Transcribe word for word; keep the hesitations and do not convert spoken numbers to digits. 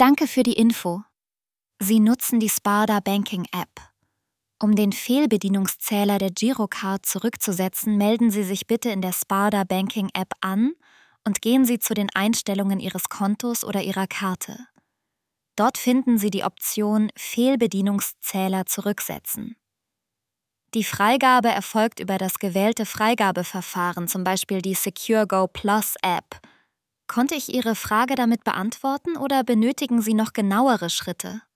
Danke für die Info. Sie nutzen die Sparda Banking App. Um den Fehlbedienungszähler der Girocard zurückzusetzen, melden Sie sich bitte in der Sparda Banking App an und gehen Sie zu den Einstellungen Ihres Kontos oder Ihrer Karte. Dort finden Sie die Option Fehlbedienungszähler zurücksetzen. Die Freigabe erfolgt über das gewählte Freigabeverfahren, zum Beispiel die SecureGo Plus App. Konnte ich Ihre Frage damit beantworten oder benötigen Sie noch genauere Schritte?